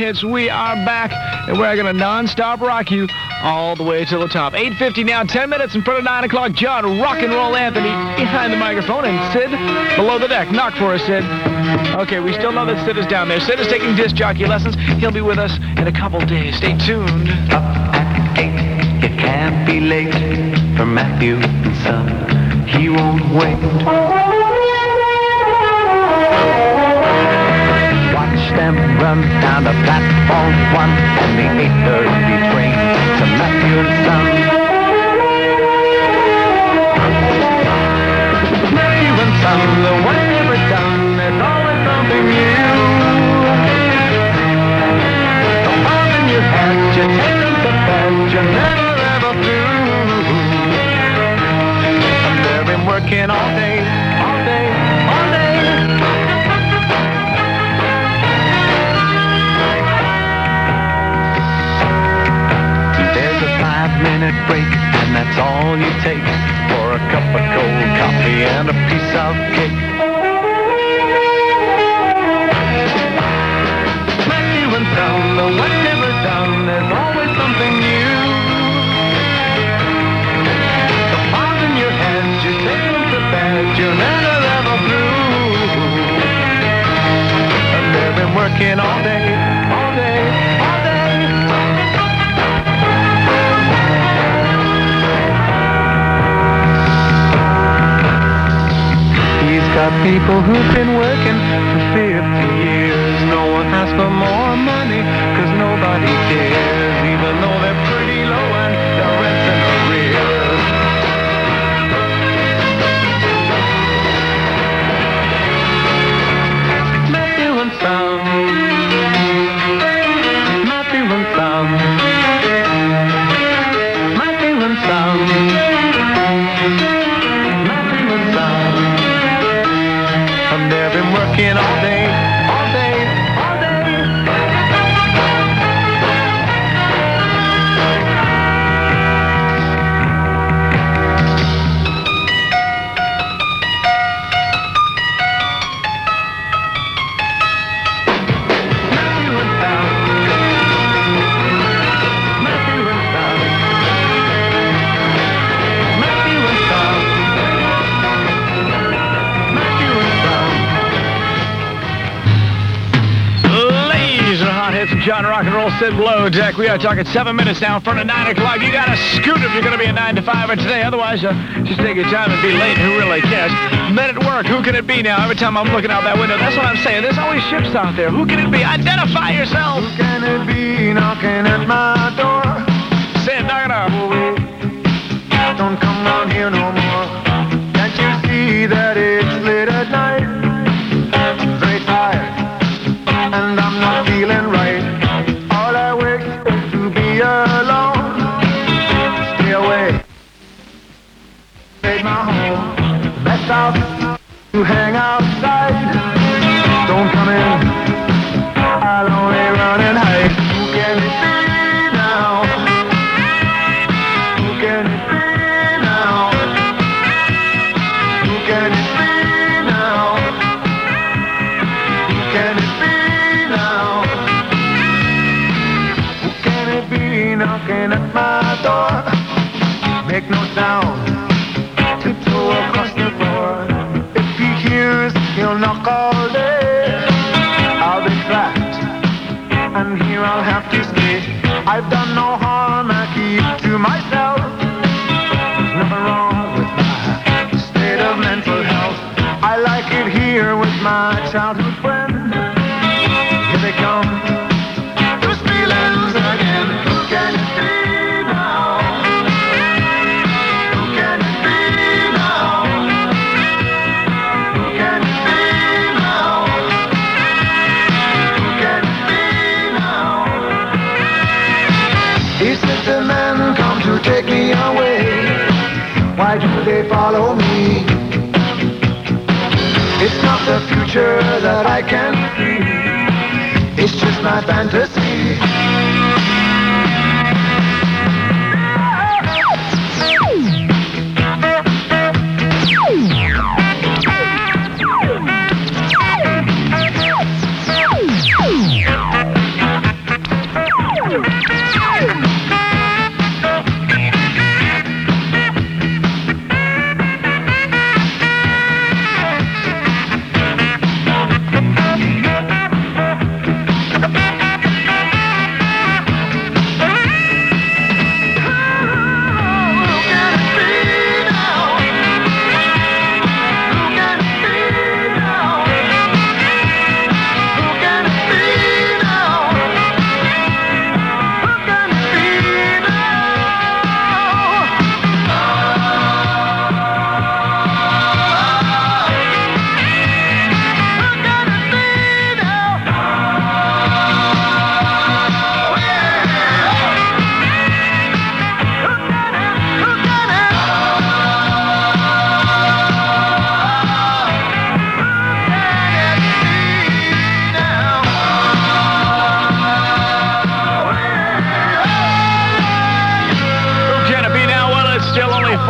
Hits. We are back, and we're going to non-stop rock you all the way to the top. 8:50 now, 10 minutes in front of 9 o'clock. John Rock and Roll Anthony behind the microphone, and Sid below the deck. Knock for us, Sid. Okay, we still know that Sid is down there. Sid is taking disc jockey lessons. He'll be with us in a couple days. Stay tuned. Up at 8, you can't be late for Matthew and Son. He won't wait. Watch them run down the platform 1 and the 8:30 train to Matthew and Son. Matthew and Son, the work never done, there's always something new. The ball in your head, you take them to bed, you're never ever through. And they've been working all day, all day, all day. Minute break, and that's all you take for a cup of cold coffee and a piece of cake. Matthew and Son, the work never done, there's always something new. The bars in your head, you take them to bed, you're never ever through. And they've been working all day, all day, all day. Got people who've been working for 50 years. No one asks for more money, cause nobody cares, even though they're pretty low and their rent's in arrears. Matthew and Son, Matthew and Son, Matthew and Son, Matthew and Son. And they've been working all day, all day, all day. Matthew and Son, Matthew and Son, Matthew and Son, Matthew and Son. Hits, John Rock and Roll, Sid below deck. We are talking 7 minutes now in front of 9 o'clock. You got to scoot if you're going to be a 9 to 5er today. Otherwise, just take your time and be late. Who really cares? Men at work, who can it be now? Every time I'm looking out that window, that's what I'm saying. There's always ships out there. Who can it be? Identify yourself. Who can it be knocking at my door? Sid, knock it off. Don't come round here no more. Can't you see that it's late at night? I'm very tired, and I'm not feeling right. All I wish is to be alone. Stay away. Take my home. Best out to hang outside. Don't come in. I'll only run and hide. Who can it be now? Who can it be now? Who can it be now? Who can it be now? Who can it be knocking at my door? Make no sound, tiptoe across the floor. If he hears, he'll knock all day. I'll be trapped, and here I'll have to stay. I've done no harm, I keep to myself. There's nothing wrong with my state of mental health. I like it here with my childhood friend. Here they come, those feelings again. Who can it be now? Who can it be now? Who can it be now? Who can it be now? These sister men come to take me away. Why do they follow me? It's not the future that I can see. It's just my fantasy.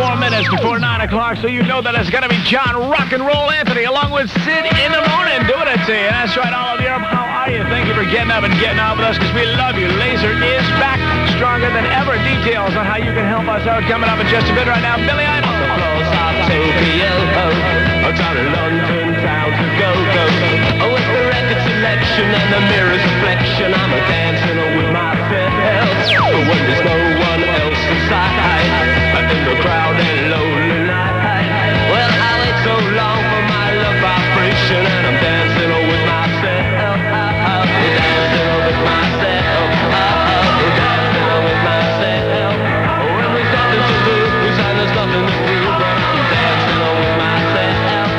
24 minutes before 9 o'clock, so you know that it's going to be John Rock and Roll Anthony along with Sid in the morning doing it to you. That's right, all of Europe. How are you? Thank you for getting up and getting on with us because we love you. Laser is back stronger than ever. Details on how you can help us out coming up in just a bit right now. Billy Idol. Tokyo, down in London town to go. With the record selection and the mirror's reflection, I'm a dancing with myself. But when there's no one else inside, in the crowd and lonely night, well, I wait so long for my love vibration, and I'm dancing with myself. Dancing with myself. Dancing with myself. When there's nothing to lose and there's nothing to prove, I'm dancing with myself.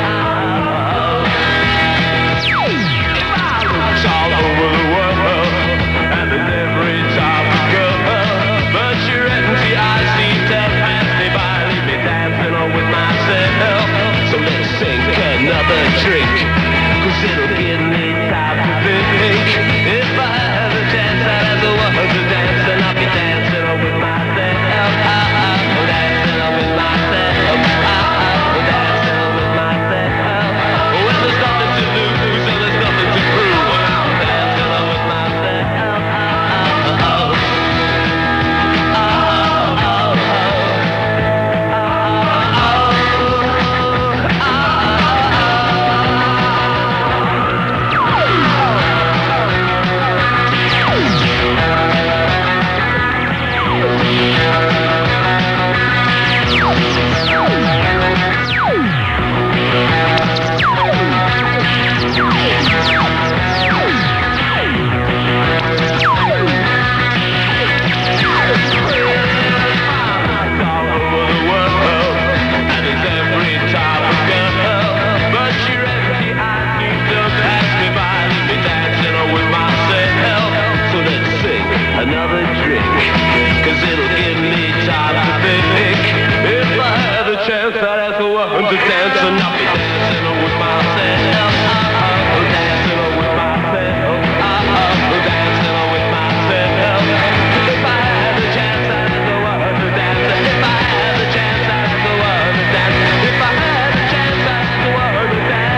It's all over the world, and there's every time I go, but your empty eyes seem to pass me by, leave me dancing with myself. So let's sink another drink, 'cause it'll give me time to think. If I had a chance, I'd have the one to dance, and I'll be dancing with myself. Dancing with myself. Dancing with myself. When there's nothing to lose and there's nothing to prove, I'm dancing with myself. Another drink, 'cause it'll give me time to think. If I had a chance, I'd ask the one to dance, and I'll be dancing with myself. Dancing with myself. Dancing with myself. If I had a chance, I'd ask the one to dance. If I had a chance, I'd ask the one to dance. If I had a chance, I'd ask the one to dance.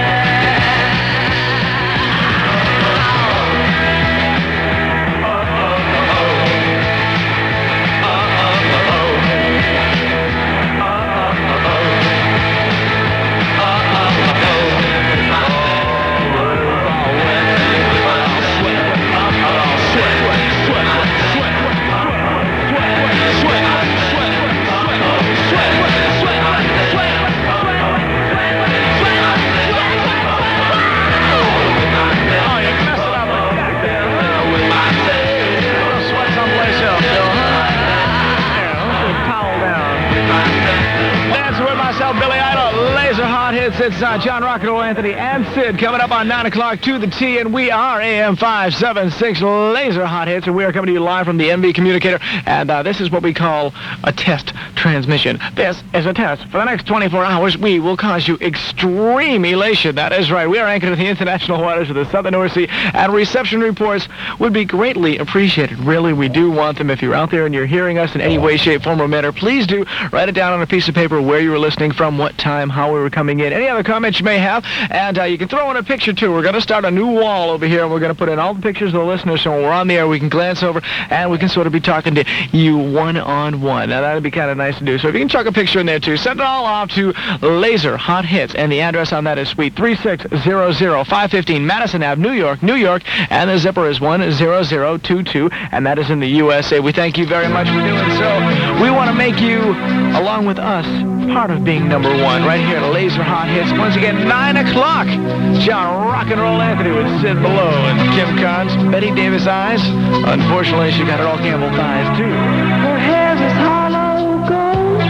Billy Idol, Laser Hot Hits. It's John Rock and Roll Anthony and Sid coming up on 9 o'clock to the T, and we are AM 576 Laser Hot Hits, and we are coming to you live from the MV Communicator, and this is what we call a test transmission. This is a test. For the next 24 hours, we will cause you extreme elation. That is right. We are anchored in the international waters of the Southern North Sea, and reception reports would be greatly appreciated. Really, we do want them. If you're out there and you're hearing us in any way, shape, form, or manner, please do write it down on a piece of paper where you were listening from, what time, how we were coming in, any other comments you may have, and you can throw in a picture too. We're going to start a new wall over here, and we're going to put in all the pictures of the listeners, so when we're on the air we can glance over and we can sort of be talking to you one-on-one. Now that'd be kind of nice to do, so if you can chuck a picture in there too, send it all off to Laser Hot Hits, and the address on that is Suite 3600 515 Madison Ave, New York, and the zipper is 10022, and that is in the USA. We thank you very much for doing so. We want to make you, along with us, part of being number one right here at Laser Hot Hits. Once again, 9 o'clock. John Rock and Roll Anthony with Sid Below and Kim Carnes, Betty Davis eyes. Unfortunately, she got her all Campbell thighs too. Her hair is hollow gold,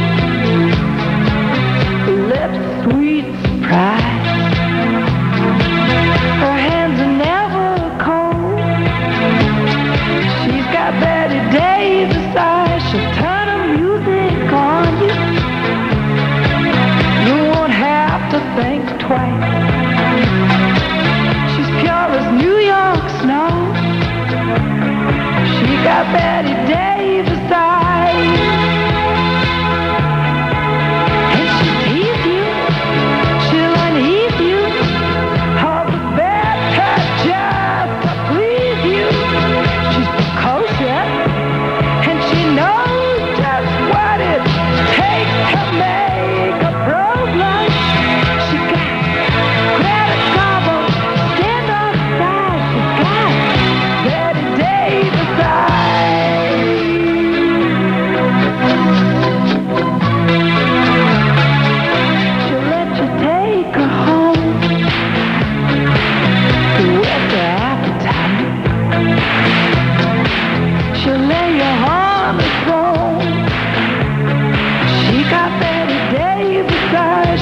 lips sweet surprise. Her hands are never cold. She's got Betty Davis eyes. She'll turn her music on you. You won't have to think twice. She's pure as New York snow. She got Betty Davis eyes.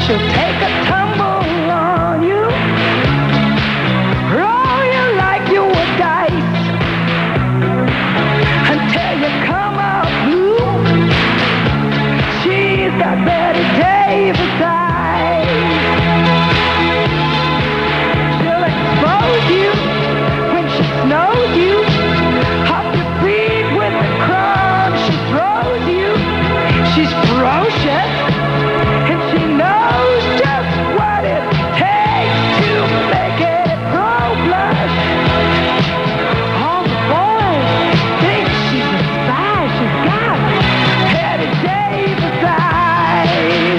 she'll take a tumble on you, roll you like you were dice, until you come out blue. She's got Betty Davis eyes. She'll expose you when she snows you, off your feet with the crumbs she throws you. She's ferocious, and she knows just what it takes to make it pro blush. All the boys think she's a spy. She's got Betty Davis eyes.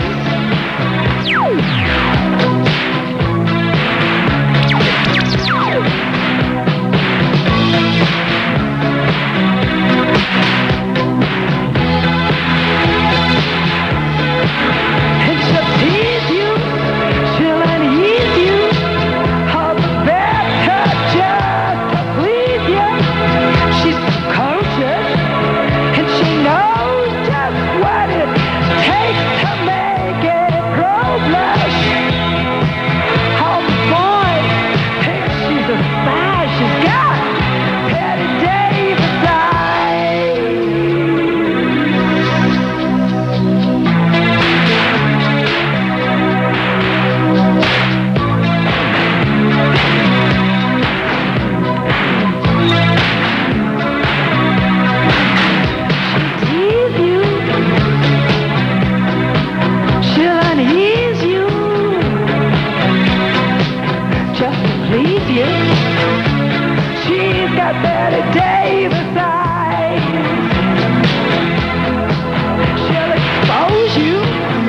And she'll tease you, she'll unease you, all the better just to please you. She's precocious, and she knows just what it takes to make it grow blush. All the boys think she's a spy. She's got Betty Davis eyes. Tease you, she'll unease you, just to please you. She's got Betty Davis eyes. She'll expose you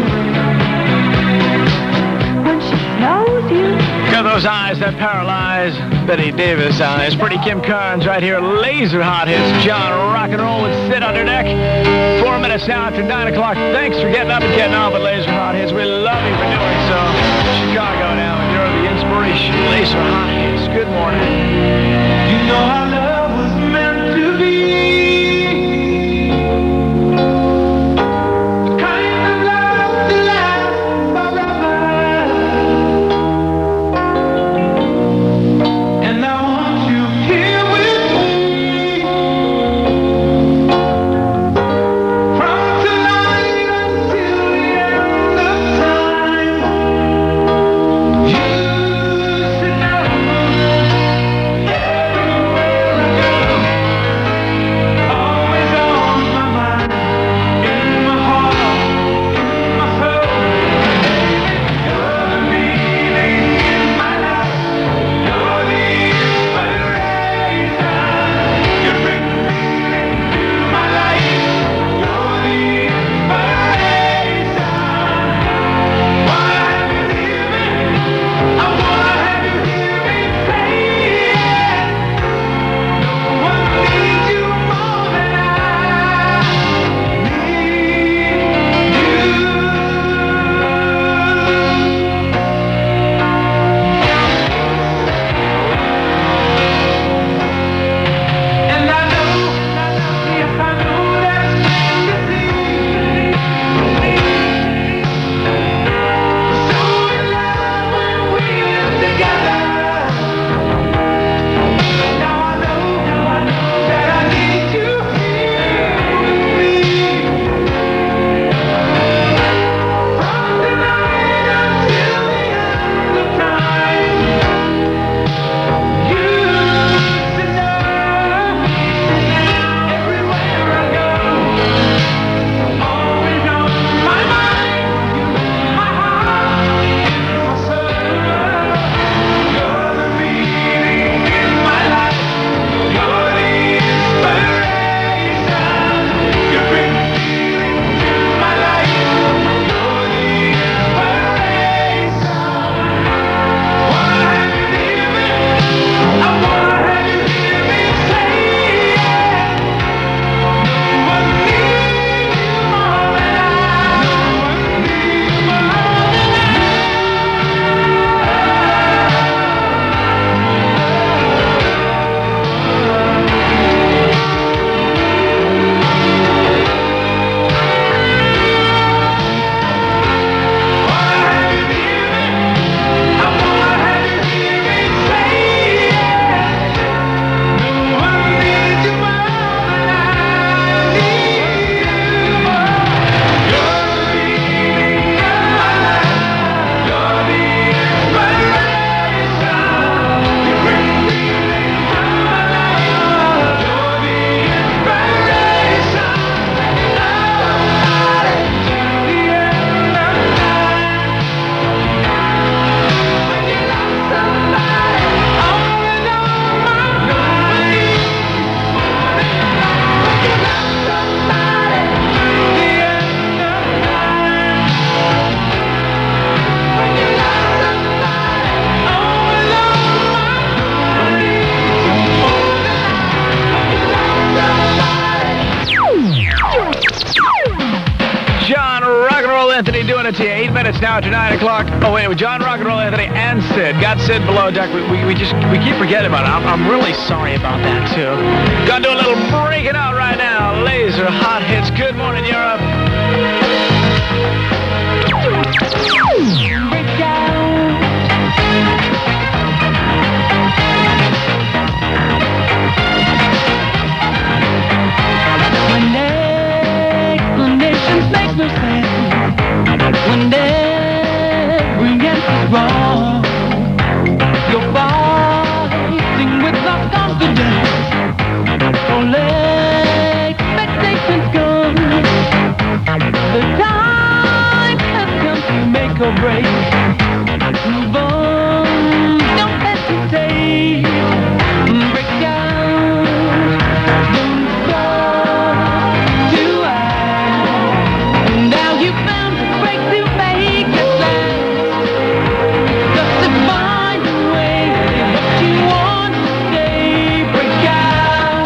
when she knows you. Got those eyes that paralyze. Betty Davis eyes. Pretty Kim Carnes right here. Laser hot hits. John Rock and Roll with Sit Under Deck. 4 minutes now after 9 o'clock. Thanks for getting up and getting on with Laser Hot Hits. We love you for doing so. Chicago now, and you're the inspiration. Laser Hot Hits. Good morning. You know our love was meant to be. The kind of love that lasts forever. And I want you here with me. From tonight until the end of time. You should know. Anthony doing it to you. 8 minutes now after 9 o'clock. Oh, wait, with John Rock and Roll Anthony and Sid. Got Sid below deck. We keep forgetting about it. I'm really sorry about that, too. Gonna do a little breaking out right now. Laser Hot Hits. Good morning, Europe. When explanations make no sense, when every answer's wrong, you're fighting with lost confidence. Don't let expectations come. The time has come to make or break. Move on, don't hesitate. Break down, don't stop to act. Now you found a break to make it last. Just to find a way, what you want to say. Break out.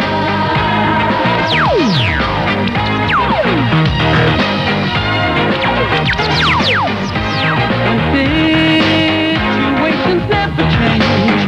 Situations never change.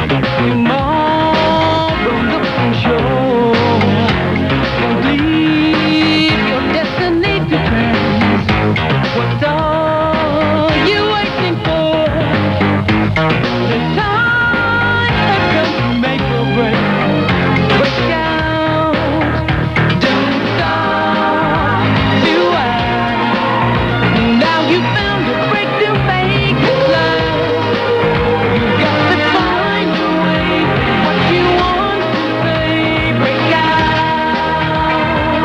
Tomorrow looks unsure. Don't leave your destiny to chance. What are you waiting for? The time has come to make or break. Break out. Don't stop to act. Now you found a break to make it last. You got to find a way. What you want to say. Break out.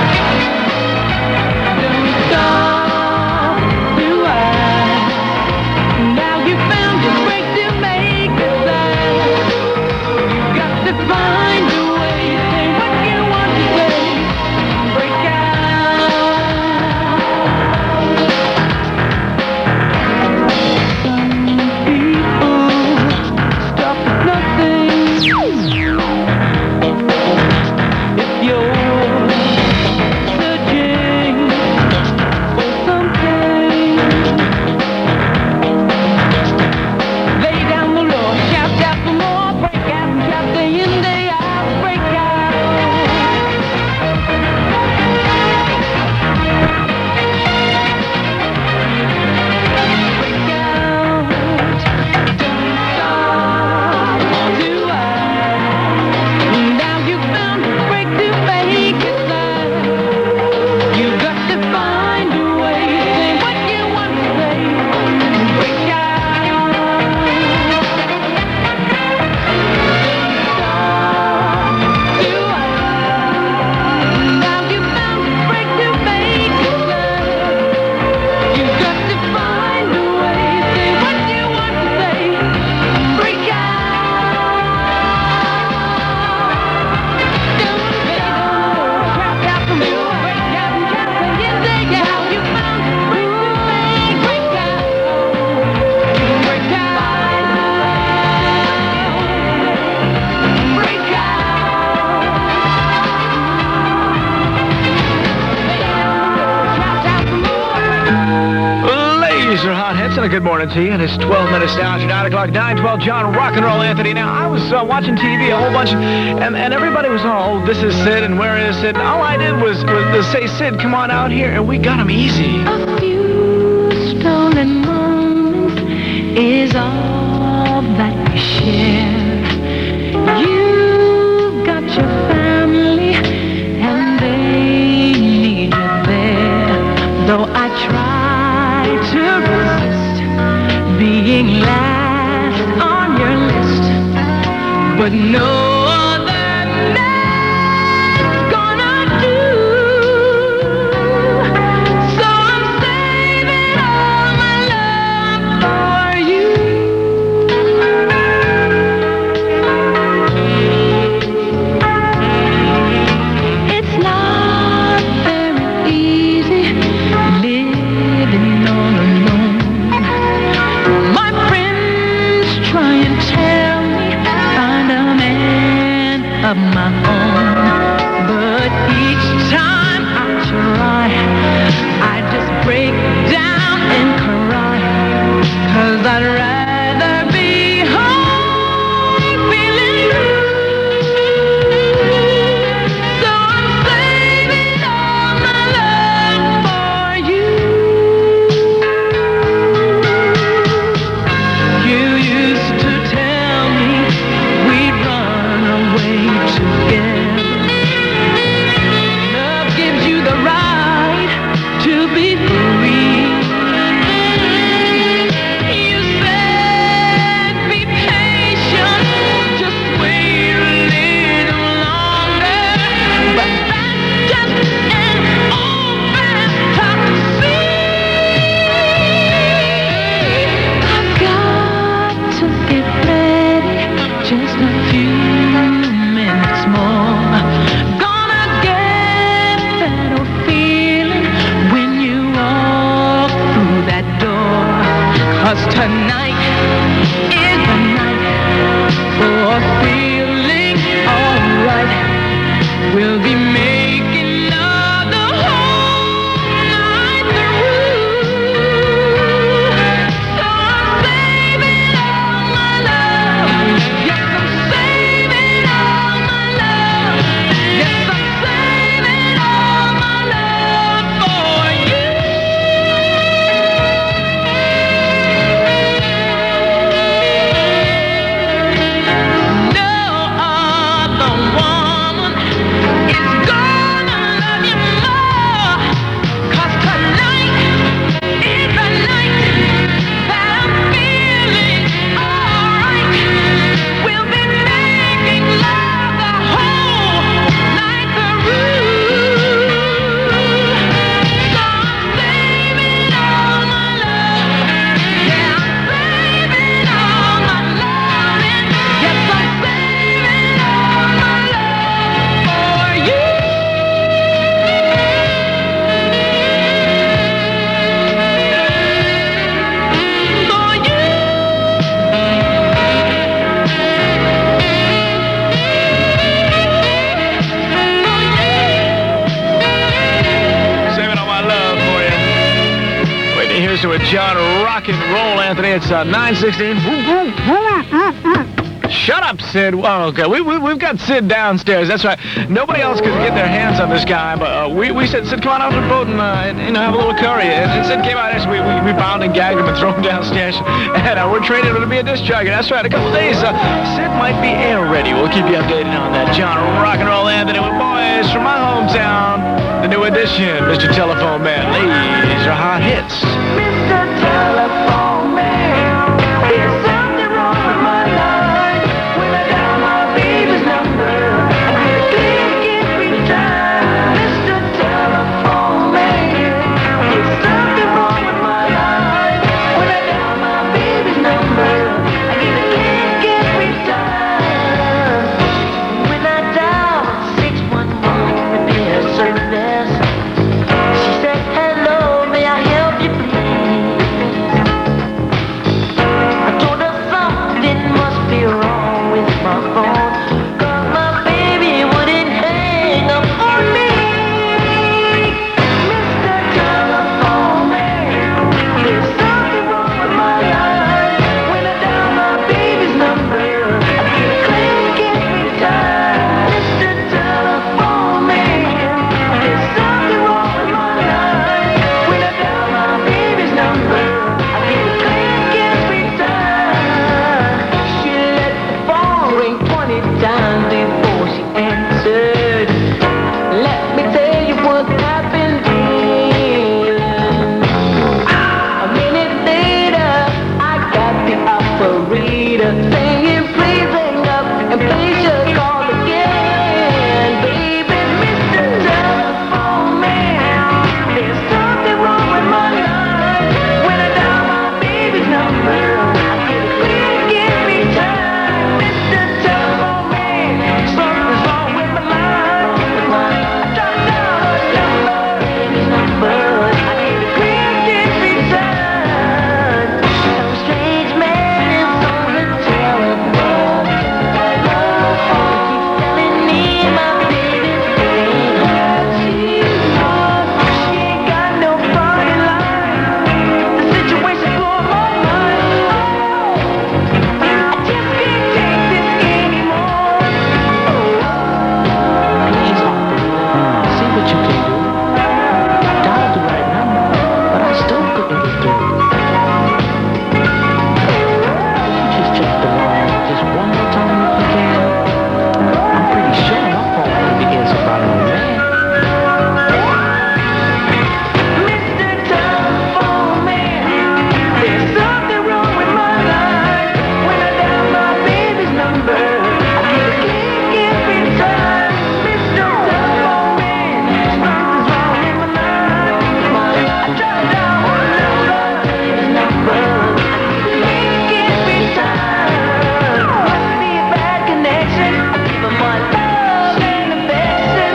Don't stop to act. Now you found a break to make it last. You got to find a way. Say what you want to say. Break out. Some people stop at nothing. If you're searching for something, lay down the law, shout out for more, break out and shout day in, day out, break out. Break out, don't stop to act. Now you found a break to make it last. You got to find a way, say what you want to say. Break out. Don't stop to act. Now you found a break to make it last. You got to find a way, say what you want to say. Break out. Don't shout out for me. Break out and shout day in, day out. You found a break to make. Break out. Break out. Break out. Shout out for more. Laser Hot Hits and a good morning to you. And it's 12 minutes now after 9 o'clock, 9:12. John Rock and Roll Anthony. Now, I was watching TV a whole bunch, and everybody was all, this is Sid, and where is Sid? And all I did was to say, Sid, come on out here, and we got him easy. A few stolen moments is all that we share. You've got your family and they need you there. Though I try to resist being last on your list, but no other man's gonna do. So I'm saving all my love for you. It's not very easy living all alone. My friends try and tell me find a man John Rock and Roll Anthony. It's 9:16. Shut up, Sid. Oh, okay. We've got Sid downstairs. That's right. Nobody else could get their hands on this guy, but we said, Sid, come on out to the boat and have a little curry. And Sid came out, and we bound and gagged him and threw him downstairs. And we're training him to be a disc jockey. That's right. A couple days, Sid might be air ready. We'll keep you updated on that. John Rock and Roll Anthony with boys from my hometown. The new edition, Mr. Telephone Man. These are hot hits. Mr. Telephone Man, there's something wrong with my life. When I dial my baby's number, I get a click every time. Mr. Telephone Man, there's something wrong with my life. When I dial my baby's number, I get a click every time. When I dial 611 repair service, she said, hello, may I help you please? I told her something must be wrong with my phone, 'cause my baby wouldn't hang up on me. Mr. Telephone Man, there's something wrong with my life. When I dial my baby's number, I get a click every time. Mr. Telephone Man, there's something wrong with my life. When I dial my baby's number, I get a click every time. She let the phone ring 20 times before she answered. Let me tell you what happened then. A minute later, I got the operator saying, please hang up and place your call again. Baby, Mr. Telephone Man, there's something wrong with my life. When I dial my baby's number, I get a click every time. Mr. Telephone Man, something's wrong with my life. I try to dial her baby's number, I get a click every time. Some strange man is on the telephone. Keeps telling me my baby's ain't home. She ain't got nobody like. The situation blowing my mind. I just can't take this anymore. Please, see what you can do. I dialed the right number, but I still couldn't get through. You just check the line just one more time if you can. I'm pretty sure my phone will be answered by no man. Mr. Telephone Man, there's something wrong with my life. When I dial my baby's number, I get a click every time. Mr. Telephone Man, something's wrong with my life. I try to dial my baby's number, I get a click every time. Must be a bad connection. I give her my love and affection.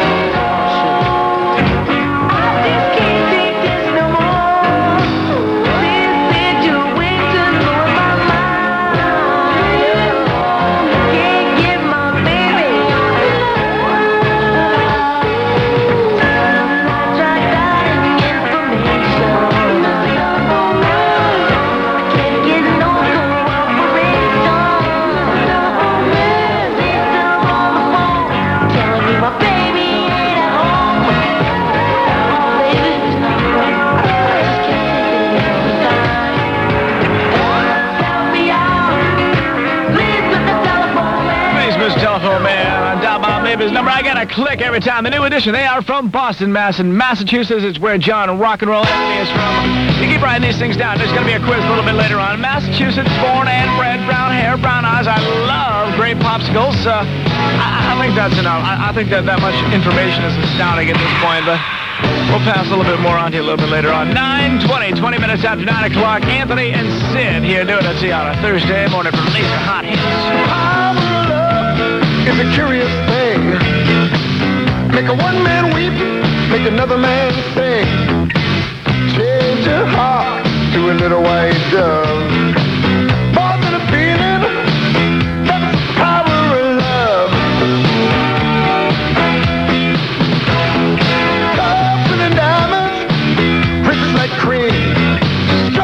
I just can't take this no more. This situation's blowing my mind. Can't get my baby. I tried dialing information. Can't get no cooperation. Still on the phone, telling me my baby ain't at home. Baby's number, I just can't take it every time. Help me out, please, with the telephone man. Please, Mr. Telephone Man. Dial my baby's number. I got a click every time. The new edition. They are from Boston, Massachusetts. It's where John Rock and Roll Anthony is from. You keep writing these things down. There's going to be a quiz a little bit later on. Massachusetts, born and bred, brown hair, brown eyes. I love great popsicles. I think that's enough. I think that much information is astounding at this point, but we'll pass a little bit more on to you a little bit later on. 9:20, 20 minutes after 9 o'clock. Anthony and Sid here doing it to you on a Thursday morning from These Are Hot Hits. It's a curious thing. Make a one man weep, make another man sing. Change your heart to a little white dove. More than a feeling, that's the power of love. Gold and diamonds, rich like cream.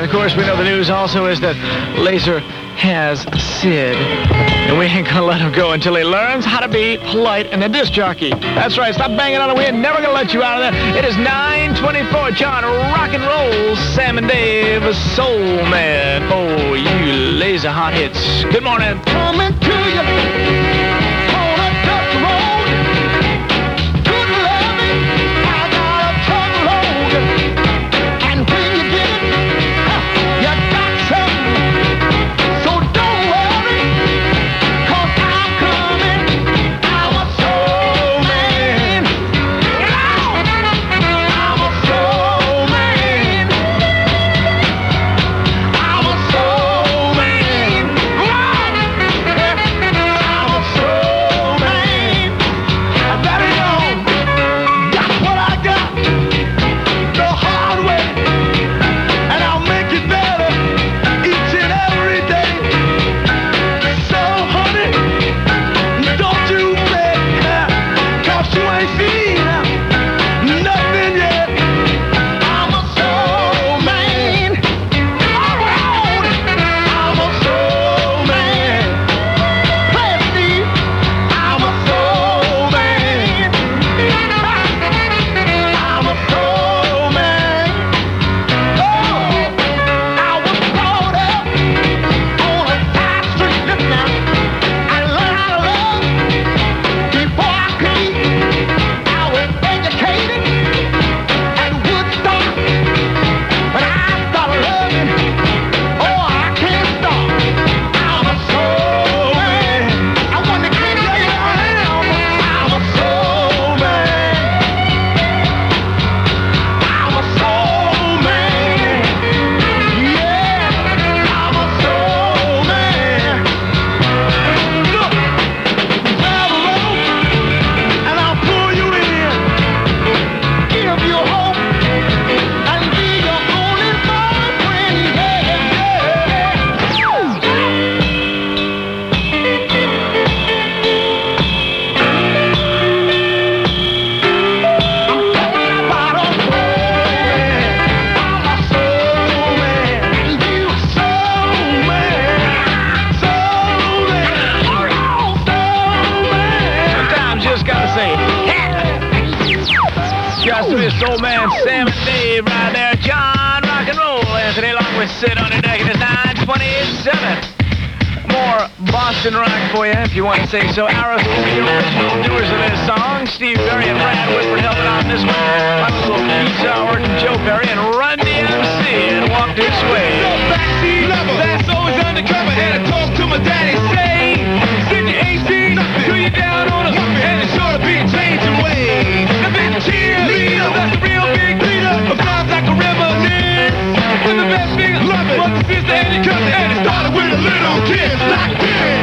of course, we know the news also is that Laser has Sid. And we ain't gonna let him go until he learns how to be polite and a disc jockey. That's right, stop banging on it. We ain't never gonna let you out of there. It is 9:24, John Rock and Roll, Sam and Dave, Soul Man. Oh, you laser hot hits. Good morning. Coming to you on a dirt road. Good loving, I got a truckload. And when you get it, you got something. So don't worry, 'cause I'm coming. I'm a soul man. I'm a soul man. I'm a soul man. I'm a soul man. I got it on. Got what I got the hard way, and I'll make it better each and every day. So, honey, don't you fret, 'cause you ain't seen nothing yet. I'm a soul man. I'm a soul man. Play it, Steve. I'm a soul man. I'm a soul man. Oh, I was brought up on a side street. Listen now, I learned how to love before I could eat. I was educated at Woodstock, but I started loving. Oh, I can't stop. I'm a soul man. I want to keep you around. I'm a soul man. I'm a soul man. Yeah, I'm a soul man. Look, grab a rope and I'll pull you in. Give you hope and be your only boyfriend. Yeah, Sometimes you just gotta say, just to be a soul man, Sam and Dave right there. John Rock and Roll, Anthony, along with Sid on your deck. It is 9:27. More Boston rock for you, if you want to say so. Arrows, the original doers of this song. Steve Perry and Brad Whitford helping out this one. Michael Keith Howard and Joe Perry and Run DMC and Walk This Way. backseat lover, that's always undercover. And I talk to my daddy, say, send your AC, till you down on a and it's sure to be changing ways. The big cheerleader, that's a real big leader. Of times like a reminisce. And the best thing I love it was the sister and your cousin, and it started with a little kid like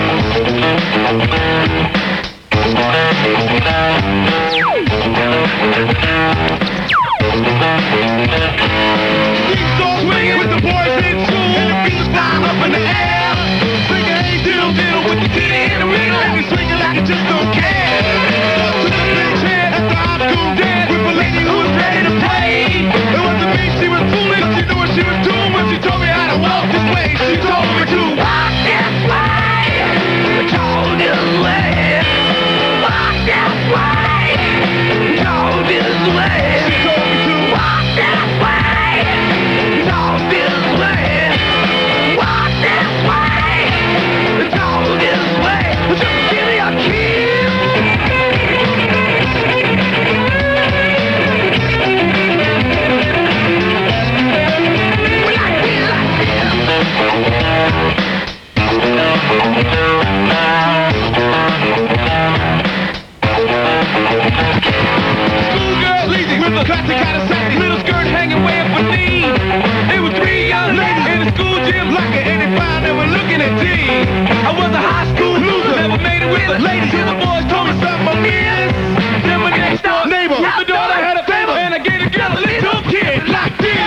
this. Swinging with the boys in school, and the beat was flying up in the air. Singing, hey, diddle, diddle, with the titty in the middle, and we swinging like I just don't care. Up to the big chair at the high school dance with a lady who was ready to play. It wasn't me, she was fooling, she knew what she was doing when she told me how to walk this way. She told me to walk this way, go this way, walk this way, go this way. She told me to walk this way, go this way, walk this way, go this way. Just give me a kiss. Schoolgirl lazy with a classic kind of sassy little skirt hanging way up her knee. There were three young ladies in the school gym like an 85 that were looking at tea. I was a high school loser, never made it with the ladies. And the boys told me something amiss. Then my next door neighbor, the daughter had a favor, and I gave a girl a little kid like this.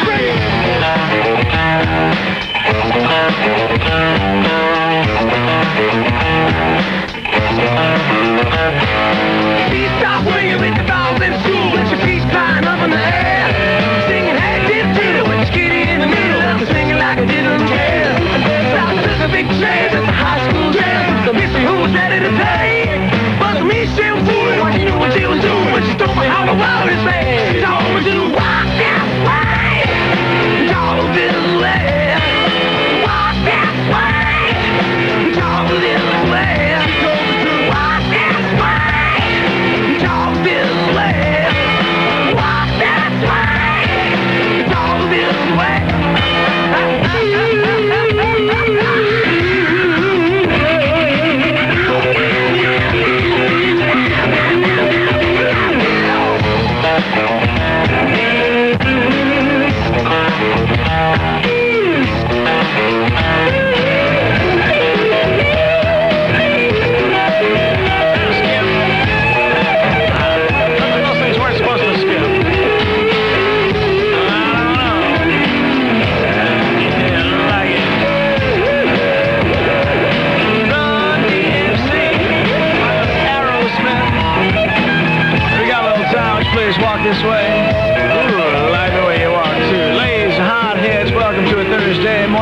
She stopped swinging with the dolls in school, and she keeps flying up in the air, singing, hey, did with the skinny in the middle, and singing like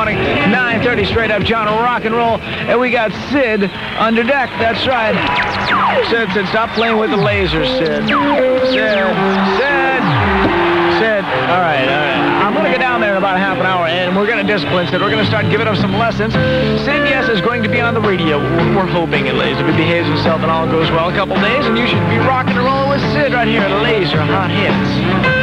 morning. 9:30 straight up John Rock and Roll. And we got Sid under deck. That's right. Sid, stop playing with the lasers, Sid. Sid. All right. I'm going to go down there in about a half an hour, and we're going to discipline Sid. We're going to start giving him some lessons. Sid, yes, is going to be on the radio. We're hoping at least. If he behaves himself and all goes well, a couple days, and you should be rocking and rolling with Sid right here at Laser Hot Hits.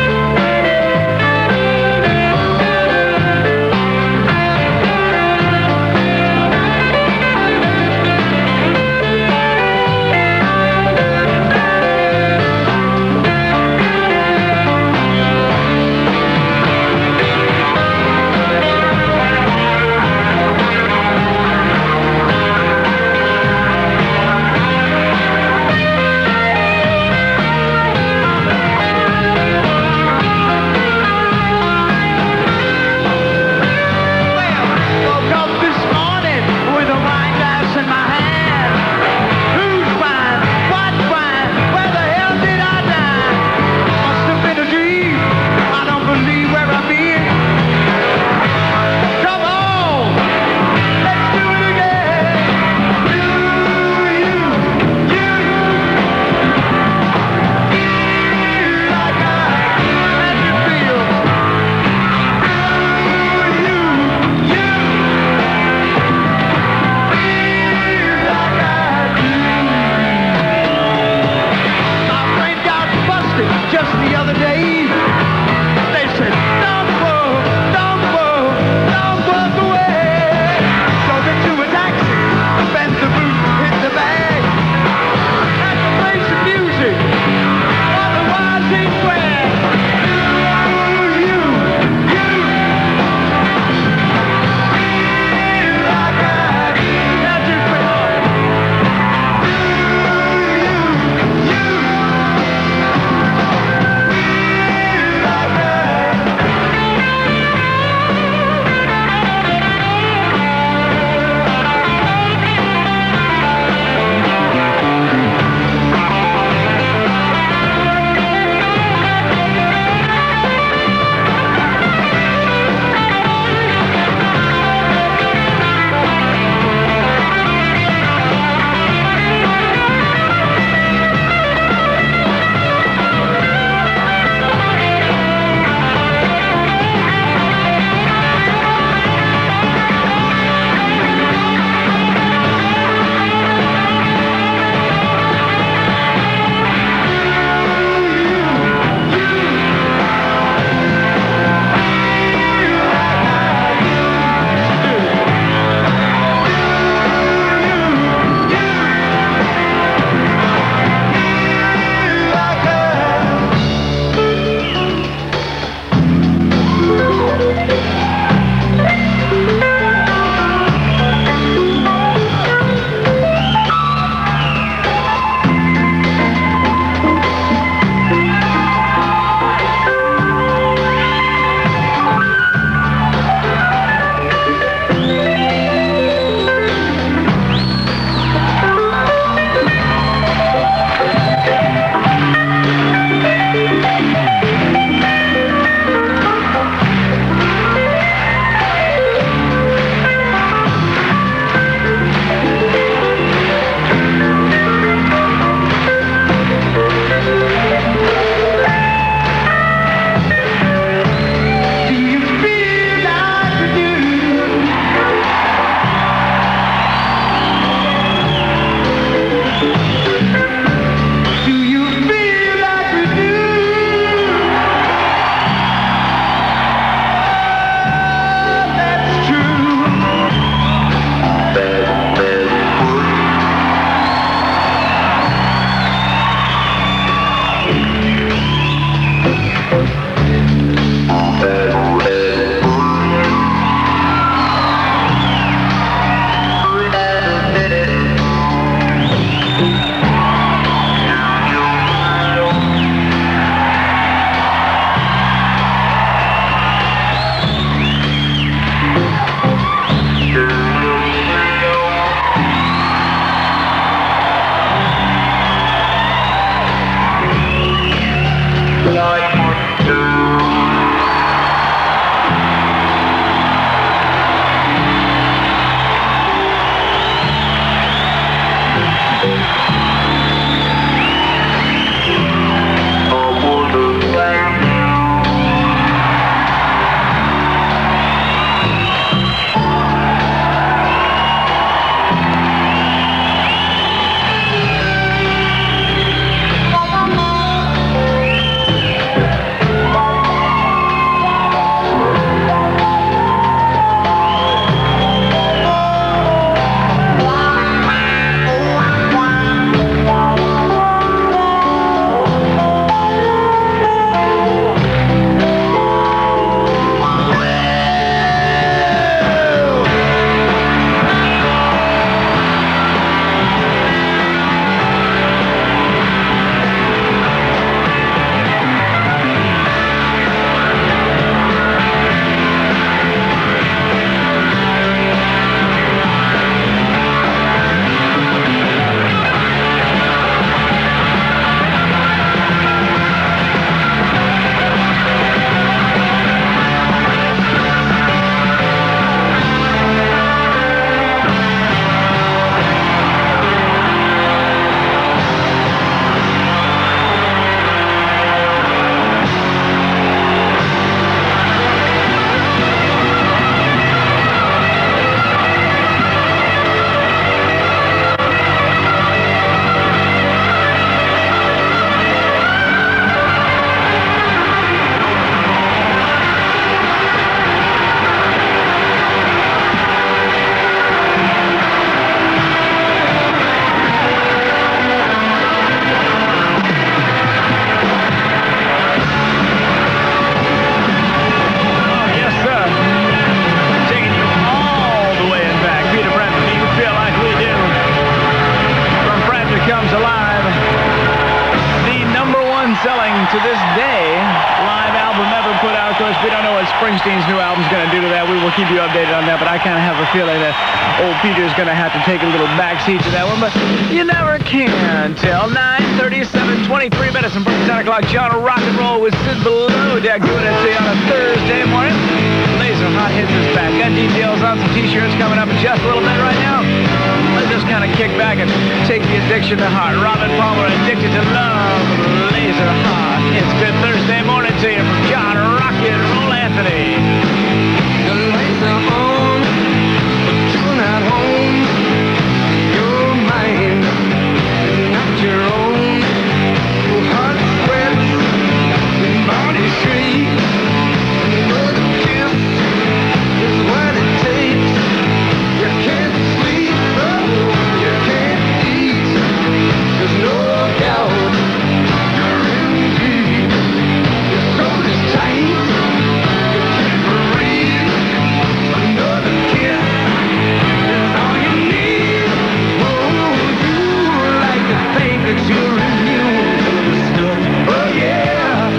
keep you updated on that, but I kind of have a feeling that old Peter's going to have to take a little backseat to that one, but you never can tell. 9:37, 23 minutes, and 10 o'clock, John Rock and Roll with Sid Below Deck doing it to you on a Thursday morning. Laser Hot Hits is back. Got details on some t-shirts coming up in just a little bit right now. Let's just kind of kick back and take the addiction to heart. Robin Palmer, Addicted to Love, Laser Hot. It's good Thursday morning to you from John Rock and Roll Anthony. The lights are on, but you're not home. Your mind is not your own. Your heart sweats, your body shakes. Another kiss is what it takes. You can't sleep, you can't eat. There's no doubt you're in deep. Your soul is tight, you can't breathe. Another kiss is all you need. Oh, you like to think that you're immune to the stuff. Oh yeah.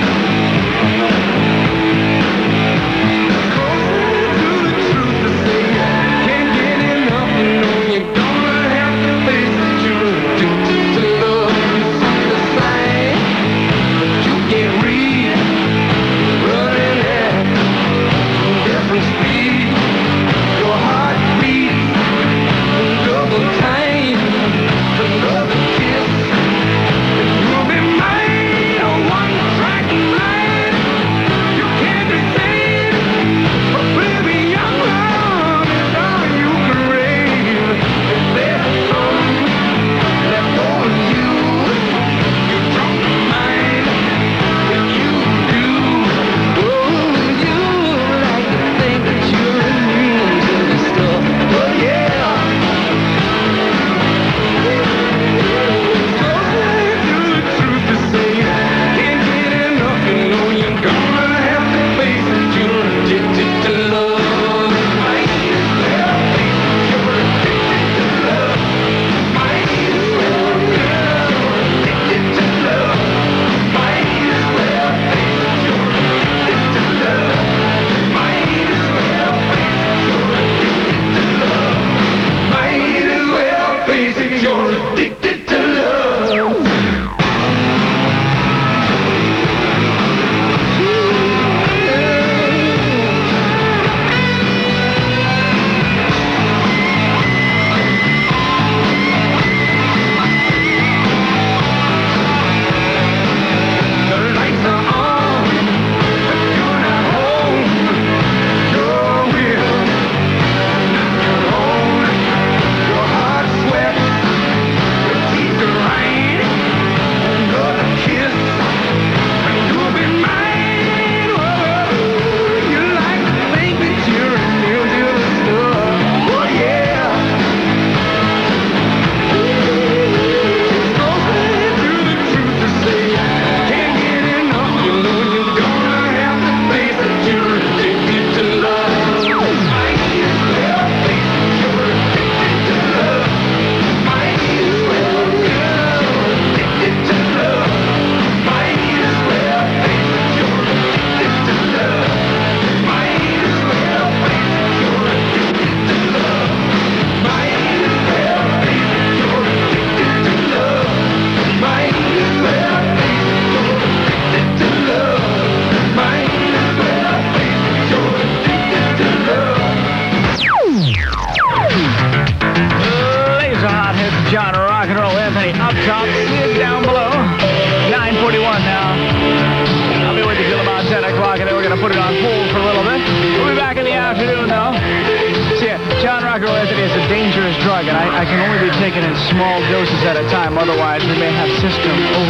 I can only be taken in small doses at a time, otherwise we may have system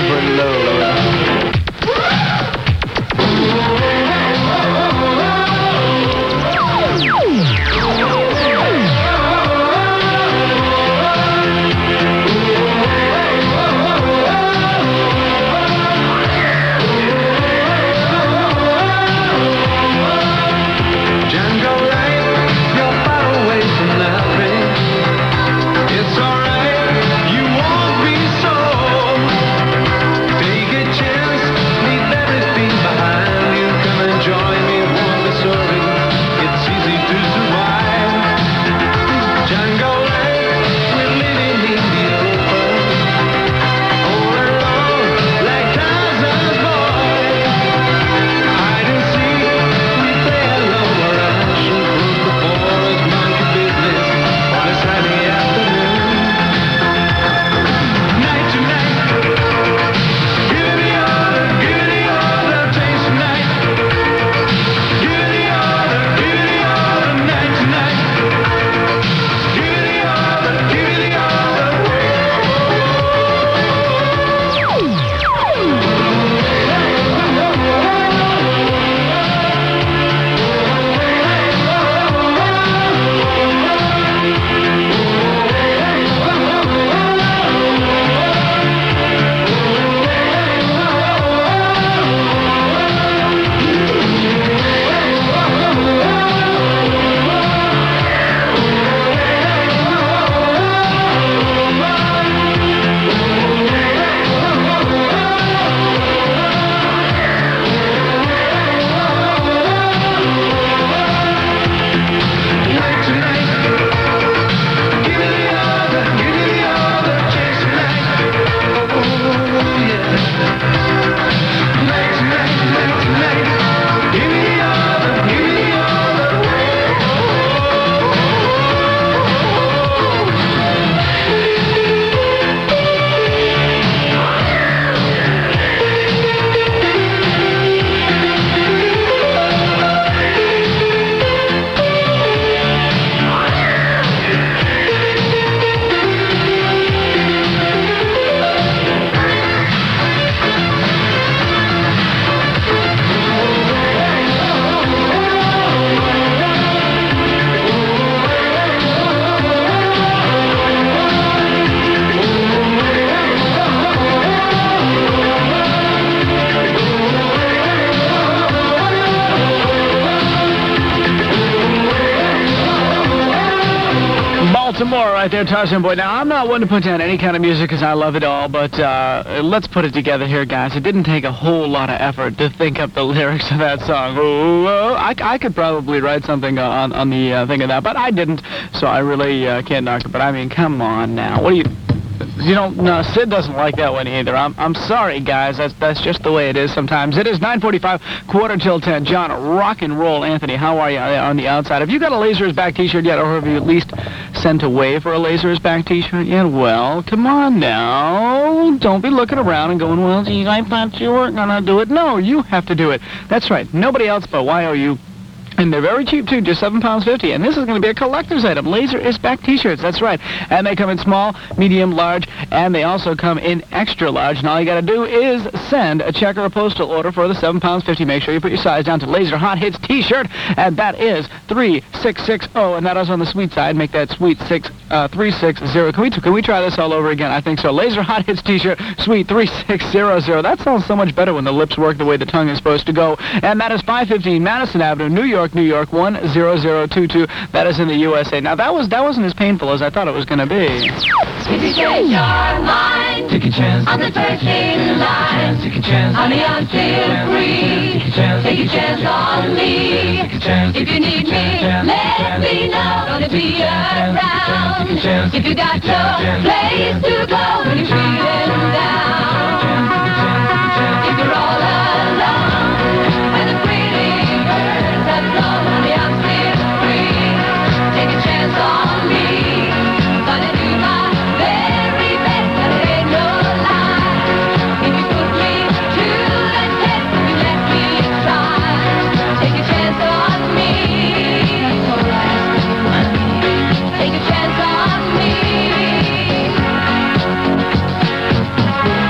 overload. It's alright, you won't be so. Take a chance. some more right there, Tarzan Boy. Now, I'm not one to put down any kind of music because I love it all, but let's put it together here, guys. It didn't take a whole lot of effort to think up the lyrics of that song. I could probably write something on the thing of that, but I didn't, so I really can't knock it. But, I mean, come on now. What do you... You don't, no, Sid doesn't like that one either. I'm sorry, guys. That's just the way it is sometimes. It is 9:45, quarter till 10. John, rock and roll, Anthony. How are you on the outside? Have you got a Laser is Back T-shirt yet, or have you at least sent away for a Laser is Back T-shirt yet? Well, come on now. Don't be looking around and going, well, geez, I thought you were gonna do it. No, you have to do it. That's right. Nobody else but YOU. And they're very cheap, too, just £7.50. And this is going to be a collector's item. Laser is Back T-shirts, that's right. And they come in small, medium, large, and they also come in extra large. And all you got to do is send a check or a postal order for the £7.50. Make sure you put your size down to Laser Hot Hits T-shirt, and that is 3660. And that is on the sweet side. Make that sweet 360. Can we try this all over again? I think so. Laser Hot Hits T-shirt, sweet 3600. That sounds so much better when the lips work the way the tongue is supposed to go. And that is 515 Madison Avenue, New York, 10022. That is in the USA. Now that wasn't as painful as I thought it was going to be. If you change your mind, Take a chance. I'm the first in line. Take a chance. Honey, I'm still free. Take a chance. Take a chance on me. Take a chance. If you need me, let me know. Gonna be around. If you got no place to go when you're feeling down. If you're all alone and the pretty birds have flown, honey, I'm still free. Take a chance on me. Gonna do my very best, and it ain't no lie. If you put me to the test, you let me try. Take a chance on me. Take a chance on me.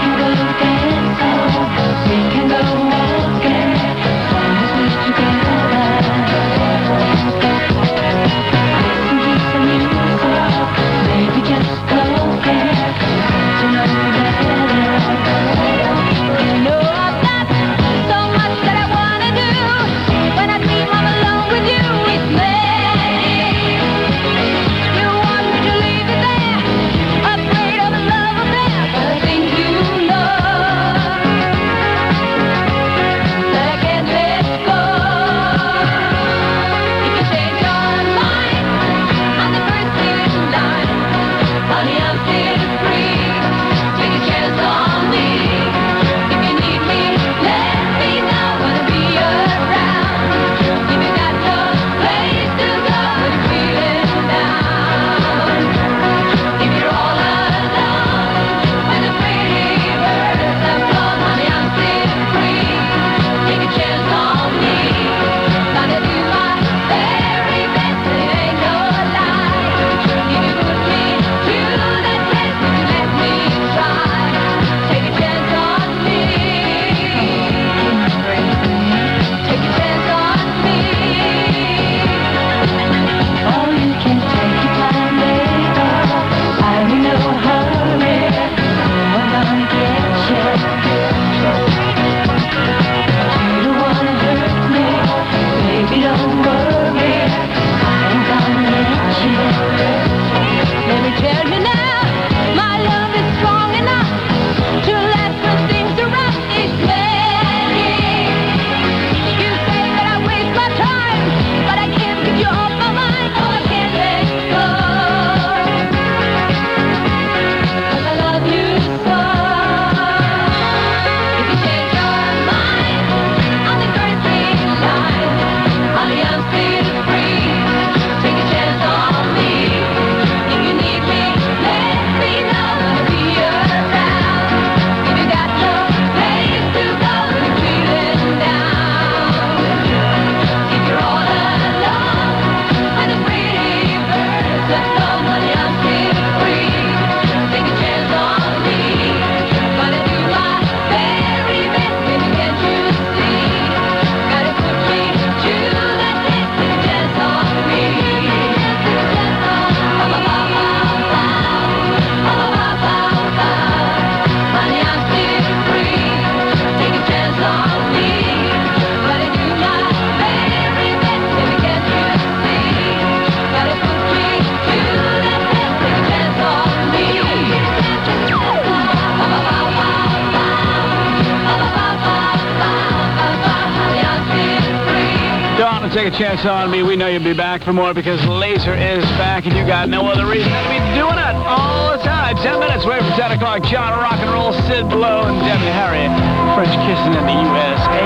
Take a Chance on Me. We know you'll be back for more because Laser is back and you got no other reason to be doing it all the time. 10 minutes away from 10 o'clock. John Rock and Roll, Sid Below, and Debbie Harry. French Kissing in the USA.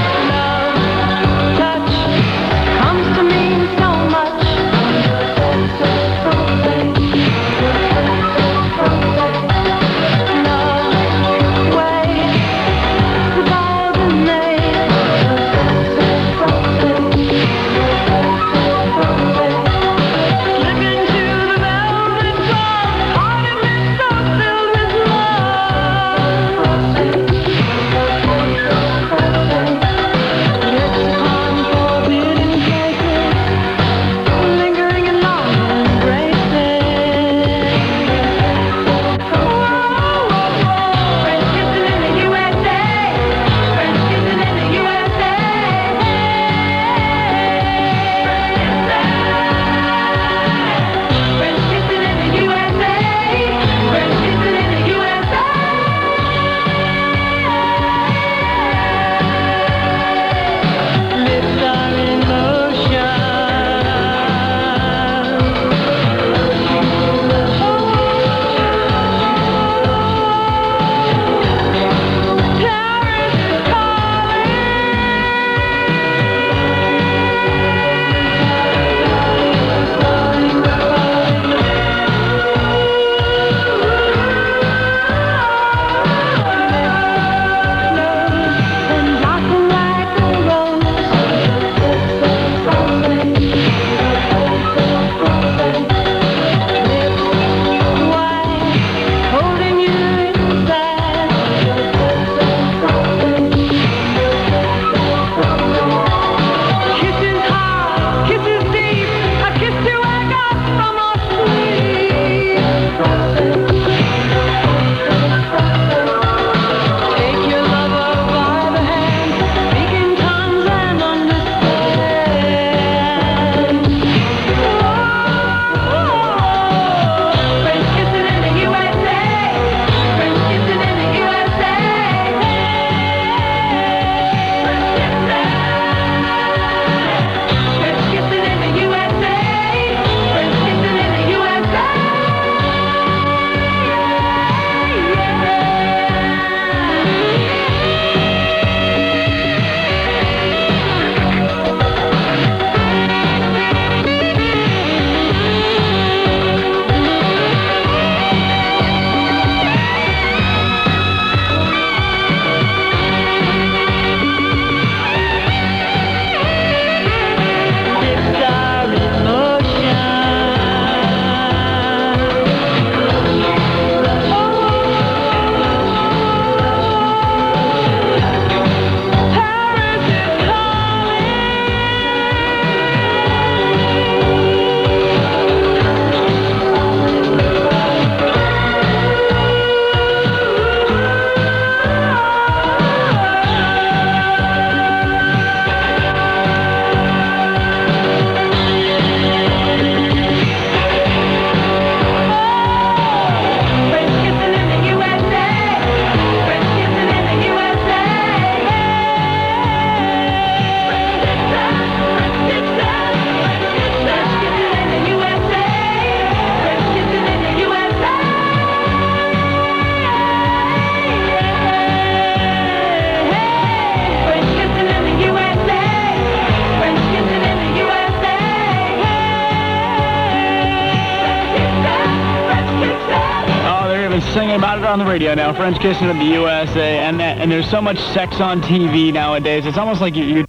Touch comes to mean so much. Singing about it on the radio now, French Kissing in the USA, and there's so much sex on TV nowadays. It's almost like you